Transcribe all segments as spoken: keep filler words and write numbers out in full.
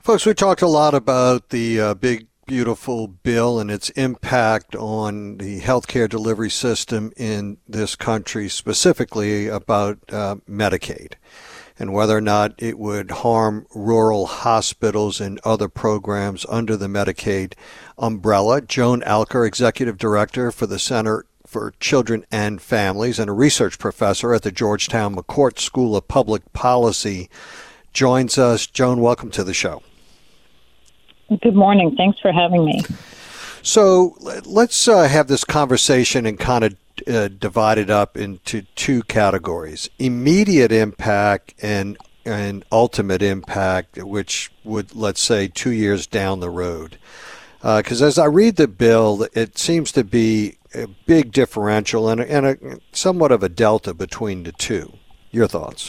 Folks, we talked a lot about the uh, big, beautiful bill and its impact on the healthcare delivery system in this country, specifically about uh, Medicaid, and whether or not it would harm rural hospitals and other programs under the Medicaid umbrella. Joan Alker, Executive Director for the Center for Children and Families and a research professor at the Georgetown McCourt School of Public Policy, joins us. Joan, welcome to the show. Good morning. Thanks for having me. So let's uh, have this conversation and kind of uh, divide it up into two categories: immediate impact and and ultimate impact, which would, let's say, two years down the road. Because uh, as I read the bill, it seems to be a big differential and, a, and a, somewhat of a delta between the two. Your thoughts?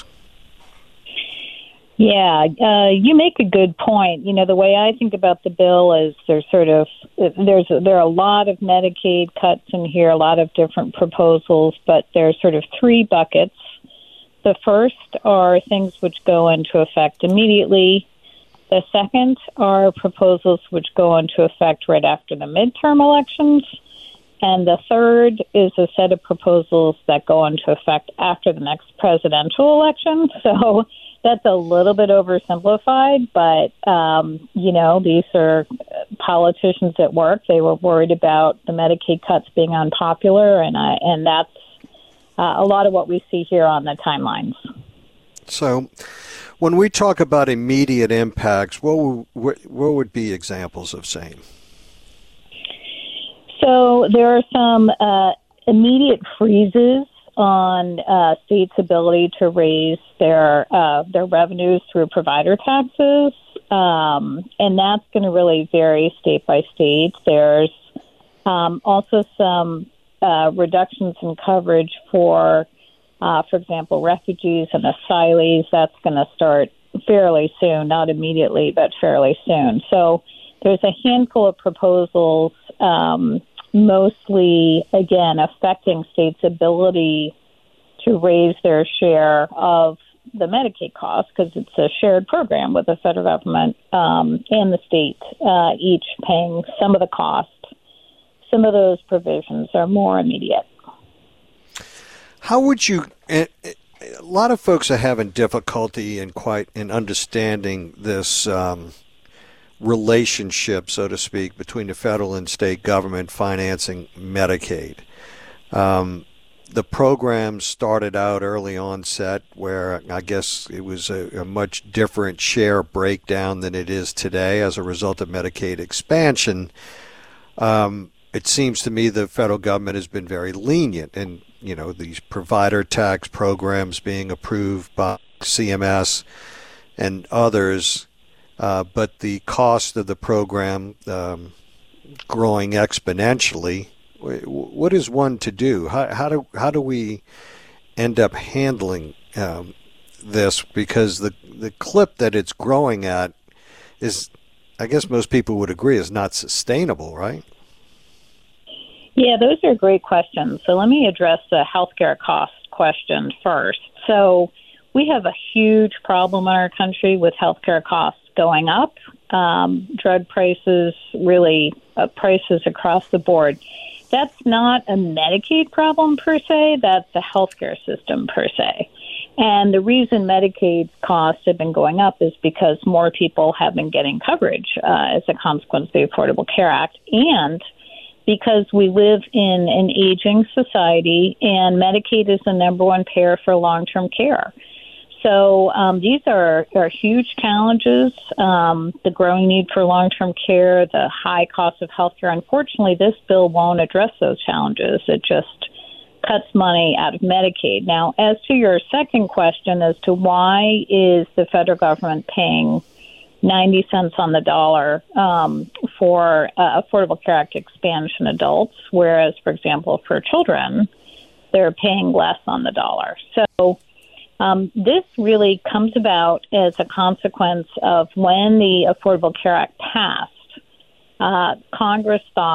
Yeah, uh, you make a good point. You know, the way I think about the bill is there's sort of there's there are a lot of Medicaid cuts in here, a lot of different proposals, but there's sort of three buckets. The first are things which go into effect immediately. The second are proposals which go into effect right after the midterm elections. And the third is a set of proposals that go into effect after the next presidential election. So that's a little bit oversimplified, but, um, you know, these are politicians at work. They were worried about the Medicaid cuts being unpopular, and I, and that's uh, a lot of what we see here on the timelines. So when we talk about immediate impacts, what would, what would be examples of same? So there are some uh, immediate freezes on uh, states' ability to raise their uh, their revenues through provider taxes, um, and that's going to really vary state by state. There's um, also some uh, reductions in coverage for, uh, for example, refugees and asylees. That's going to start fairly soon, not immediately, but fairly soon. So there's a handful of proposals, um, mostly, again, affecting states' ability to raise their share of the Medicaid costs, because it's a shared program with the federal government um, and the state, uh, each paying some of the cost. Some of those provisions are more immediate. How would you... A lot of folks are having difficulty in quite in understanding this um, relationship, so to speak, between the federal and state government financing Medicaid. Um, the program started out early onset where I guess it was a, a much different share breakdown than it is today as a result of Medicaid expansion. Um, it seems to me the federal government has been very lenient in, you know, these provider tax programs being approved by C M S and others. Uh, but the cost of the program um, growing exponentially. What is one to do? How, how do how do we end up handling um, this? Because the the clip that it's growing at is, I guess most people would agree, is not sustainable, right? Yeah, those are great questions. So let me address the healthcare cost question first. So we have a huge problem in our country with healthcare costs going up, um, drug prices, really uh, prices across the board. That's not a Medicaid problem per se, that's a healthcare system per se. And the reason Medicaid costs have been going up is because more people have been getting coverage uh, as a consequence of the Affordable Care Act, and because we live in an aging society and Medicaid is the number one payer for long-term care. So um, these are, are huge challenges, um, the growing need for long-term care, the high cost of healthcare. Unfortunately, this bill won't address those challenges. It just cuts money out of Medicaid. Now, as to your second question as to why is the federal government paying ninety cents on the dollar um, for uh, Affordable Care Act expansion adults, whereas, for example, for children, they're paying less on the dollar. So Um, this really comes about as a consequence of when the Affordable Care Act passed. Uh, Congress thought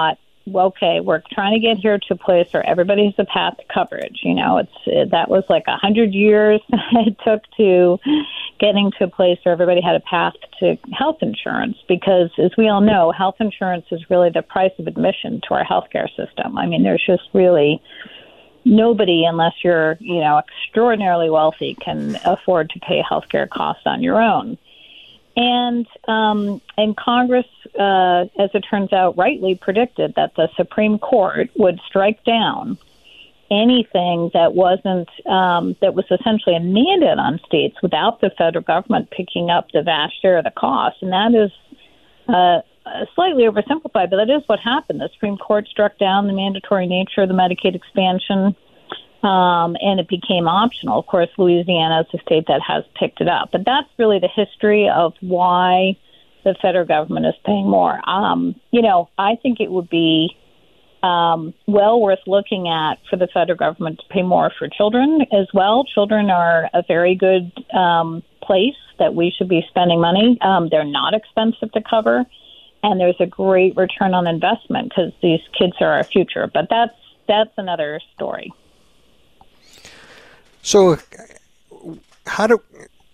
okay, we're trying to get here to a place where everybody has a path to coverage. You know, it's it, that was like a hundred years it took to getting to a place where everybody had a path to health insurance, because as we all know, health insurance is really the price of admission to our healthcare system. I mean, there's just really nobody, unless you're, you know, extraordinarily wealthy, can afford to pay healthcare costs on your own. And um, and Congress, uh, as it turns out, rightly predicted that the Supreme Court would strike down anything that wasn't um, that was essentially a mandate on states without the federal government picking up the vast share of the cost. And that is uh, slightly oversimplified, but that is what happened. The Supreme Court struck down the mandatory nature of the Medicaid expansion. Um, and it became optional. Of course, Louisiana is a state that has picked it up. But that's really the history of why the federal government is paying more. Um, you know, I think it would be um, well worth looking at for the federal government to pay more for children as well. Children are a very good um, place that we should be spending money. Um, they're not expensive to cover, and there's a great return on investment because these kids are our future. But that's that's another story. So, how do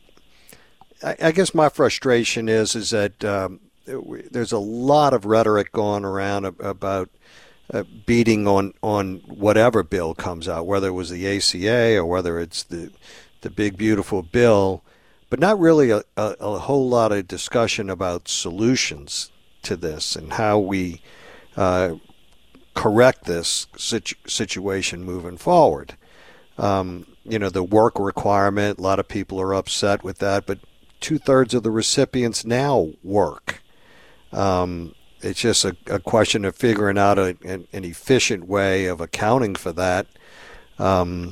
I guess my frustration is is that um, there's a lot of rhetoric going around about uh, beating on on whatever bill comes out, whether it was the A C A or whether it's the the big beautiful bill, but not really a, a, a whole lot of discussion about solutions to this and how we uh, correct this situ- situation moving forward. Um, you know, the work requirement, a lot of people are upset with that, but two-thirds of the recipients now work. Um, it's just a, a question of figuring out a, an, an efficient way of accounting for that. Um,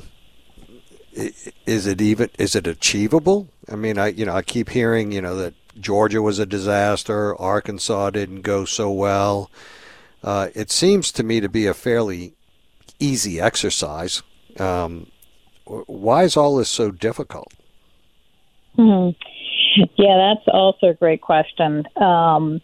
is it even, is it achievable? I mean, I, you know, I keep hearing, you know, that Georgia was a disaster, Arkansas didn't go so well. Uh, it seems to me to be a fairly easy exercise. Um, why is all this so difficult? Mm-hmm. Yeah, that's also a great question. Um,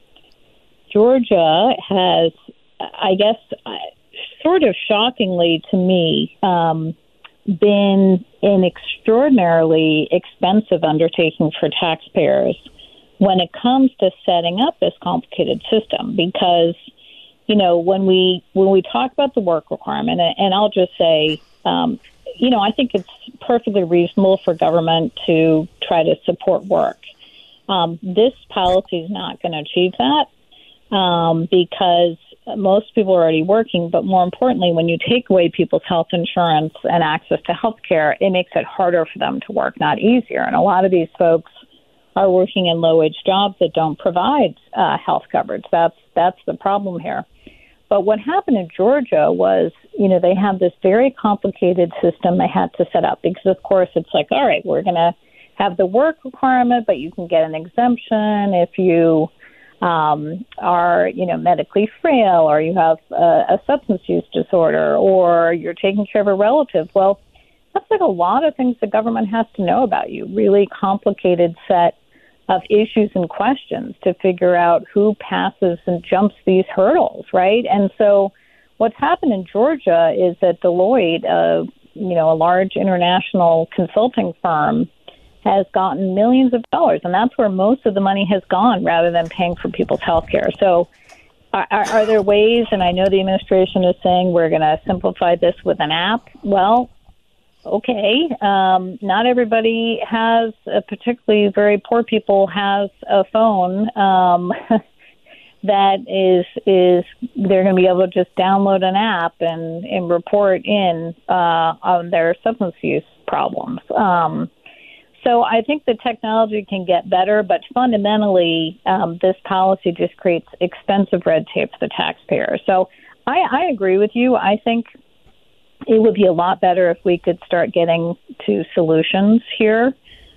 Georgia has, I guess, sort of shockingly to me, um, been an extraordinarily expensive undertaking for taxpayers when it comes to setting up this complicated system. Because, you know, when we when we talk about the work requirement, and I'll just say, um, you know, I think it's perfectly reasonable for government to try to support work. Um, this policy is not going to achieve that um, because most people are already working. But more importantly, when you take away people's health insurance and access to health care, it makes it harder for them to work, not easier. And a lot of these folks are working in low-wage jobs that don't provide uh, health coverage. That's that's the problem here. But what happened in Georgia was, you know, they have this very complicated system they had to set up because, of course, it's like, all right, we're going to have the work requirement, but you can get an exemption if you um, are, you know, medically frail or you have a, a substance use disorder or you're taking care of a relative. Well, that's like a lot of things the government has to know about you, really complicated set of issues and questions to figure out who passes and jumps these hurdles, right? And so what's happened in Georgia is that Deloitte, uh, you know, a large international consulting firm, has gotten millions of dollars, and that's where most of the money has gone rather than paying for people's health care. So are, are there ways, and I know the administration is saying we're going to simplify this with an app. Well, okay, um, not everybody has, uh, particularly very poor people, has a phone um, that is is they're going to be able to just download an app and, and report in uh, on their substance use problems. Um, so I think the technology can get better, but fundamentally, um, this policy just creates expensive red tape for the taxpayer. So I, I agree with you. I think it would be a lot better if we could start getting to solutions here.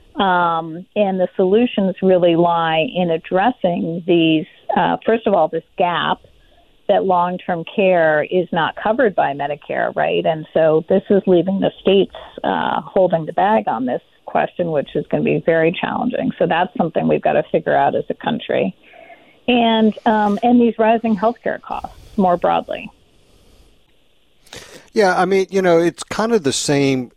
Um, and the solutions really lie in addressing these, uh, first of all, this gap that long-term care is not covered by Medicare, right? And so this is leaving the states uh, holding the bag on this question, which is going to be very challenging. So that's something we've got to figure out as a country. And um, and these rising healthcare costs. more broadly. Yeah, I mean, you know, it's kind of the same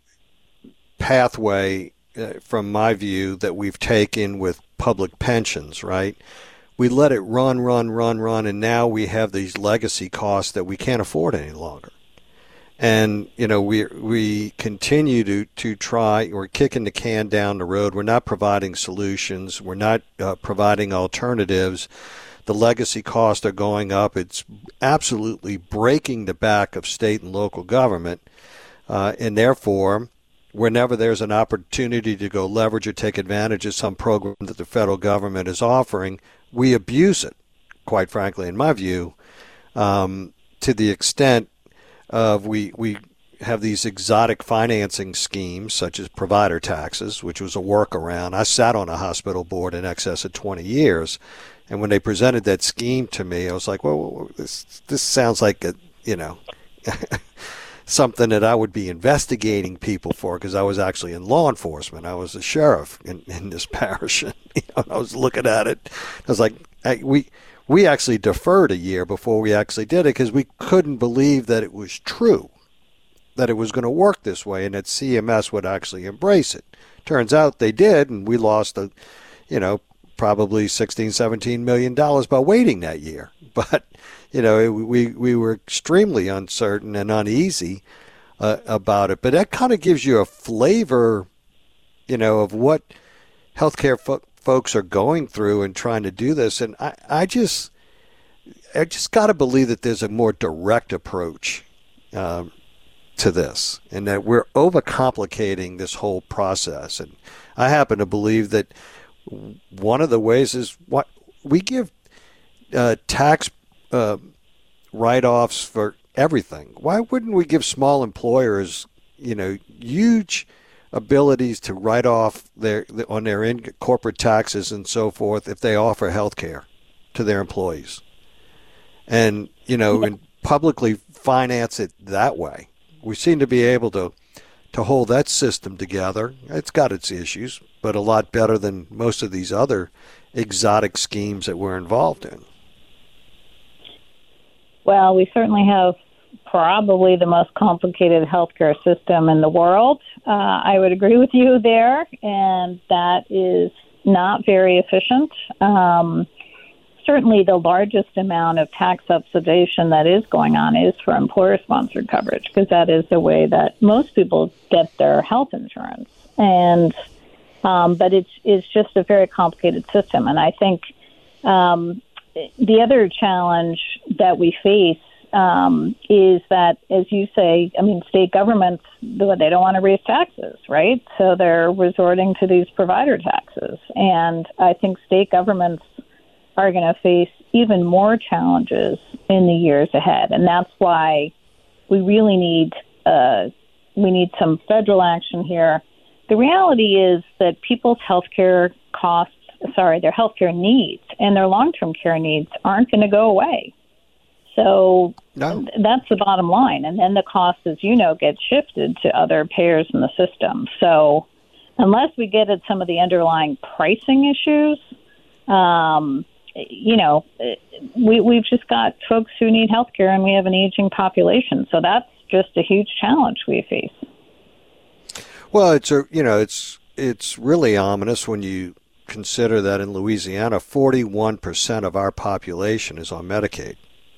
pathway uh, from my view that we've taken with public pensions, right? We let it run, run, run, run, and now we have these legacy costs that we can't afford any longer. And, you know, we we continue to, to try, we're kicking the can down the road. We're not providing solutions. We're not uh, providing alternatives. The legacy costs are going up. It's absolutely breaking the back of state and local government. Uh, and therefore, whenever there's an opportunity to go leverage or take advantage of some program that the federal government is offering, we abuse it, quite frankly, in my view, um, to the extent of we we have these exotic financing schemes such as provider taxes, which was a workaround. I sat on a hospital board in excess of twenty years, and when they presented that scheme to me, I was like, well, this this sounds like a, you know, something that I would be investigating people for, because I was actually in law enforcement. I was a sheriff in, in this parish. And, you know, I was looking at it. I was like, hey, we we actually deferred a year before we actually did it because we couldn't believe that it was true, that it was going to work this way, and that C M S would actually embrace it. Turns out they did, and we lost, a, you know, probably sixteen, seventeen million dollars by waiting that year. But, you know, it, we, we were extremely uncertain and uneasy uh, about it. But that kind of gives you a flavor, you know, of what healthcare fo- folks are going through and trying to do this. And I, I just, I just got to believe that there's a more direct approach um, to this, and that we're overcomplicating this whole process. And I happen to believe that one of the ways is what we give uh, tax uh, write-offs for everything. Why wouldn't we give small employers, you know, huge abilities to write off their on their in corporate taxes and so forth if they offer health care to their employees, and you know, and publicly finance it that way? We seem to be able to to hold that system together. It's got its issues, but a lot better than most of these other exotic schemes that we're involved in. Well, we certainly have probably the most complicated healthcare system in the world. Uh, I would agree with you there, and that is not very efficient. Um, certainly the largest amount of tax subsidization that is going on is for employer-sponsored coverage, because that is the way that most people get their health insurance. And um, but it's it's just a very complicated system, and I think um, the other challenge that we face um, is that, as you say, I mean, state governments, they don't want to raise taxes, right? So they're resorting to these provider taxes. And I think state governments are going to face even more challenges in the years ahead. And that's why we really need uh, we need some federal action here. The reality is that people's healthcare costs, sorry, their healthcare needs and their long-term care needs aren't going to go away. So no. That's the bottom line. And then the cost, as you know, gets shifted to other payers in the system. So unless we get at some of the underlying pricing issues, um, you know, we, we've just got folks who need health care, and we have an aging population. So that's just a huge challenge we face. Well, it's a, you know, it's it's really ominous when you consider that in Louisiana, forty-one percent of our population is on Medicaid.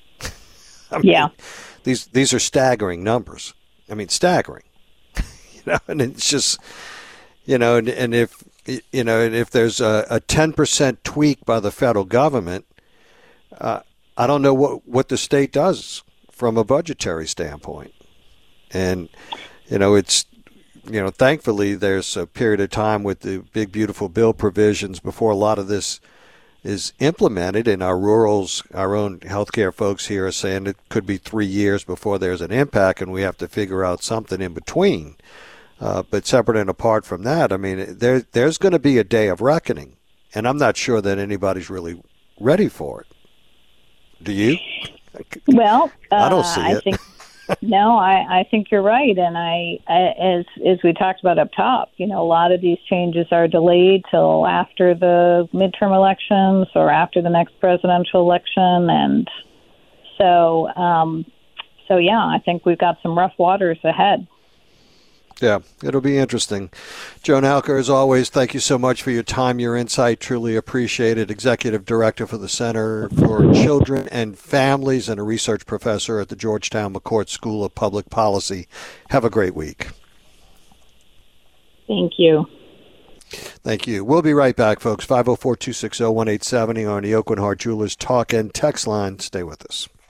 I mean, yeah. These these are staggering numbers. I mean, staggering. you know, and it's just, you know, and, and if you know, and if there's a, a ten percent tweak by the federal government, uh, I don't know what what the state does from a budgetary standpoint. And you know, it's you know, thankfully there's a period of time with the big beautiful bill provisions before a lot of this is implemented. In our rurals, our own healthcare folks here are saying it could be three years before there's an impact, and we have to figure out something in between. Uh, but separate and apart from that, I mean, there there's going to be a day of reckoning, and I'm not sure that anybody's really ready for it. Do you? Well, uh, I don't see I it. Think, no, I, I think you're right, and I, I, as as we talked about up top, you know, a lot of these changes are delayed till after the midterm elections or after the next presidential election, and So, um, so yeah, I think we've got some rough waters ahead. Yeah, it'll be interesting. Joan Halker, as always, thank you so much for your time, your insight. Truly appreciated. Executive Director for the Center for Children and Families and a research professor at the Georgetown McCourt School of Public Policy. Have a great week. Thank you. Thank you. We'll be right back, folks. five oh four, two six oh, one eight seven oh on the Aucoin Hart Jewelers Talk and Text line. Stay with us.